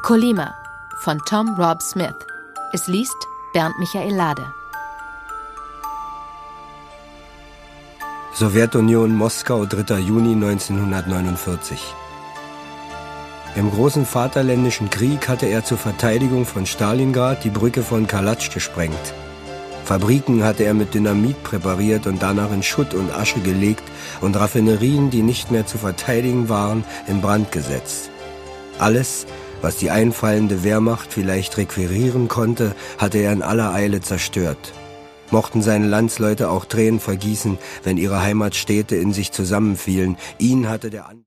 Kolyma von Tom Rob Smith. Es liest Bernd Michael Lade. Sowjetunion, Moskau, 3. Juni 1949. Im großen Vaterländischen Krieg hatte er zur Verteidigung von Stalingrad die Brücke von Kalatsch gesprengt. Fabriken hatte er mit Dynamit präpariert und danach in Schutt und Asche gelegt und Raffinerien, die nicht mehr zu verteidigen waren, in Brand gesetzt. Alles, was die einfallende Wehrmacht vielleicht requirieren konnte, hatte er in aller Eile zerstört. Mochten seine Landsleute auch Tränen vergießen, wenn ihre Heimatstädte in sich zusammenfielen, ihn hatte der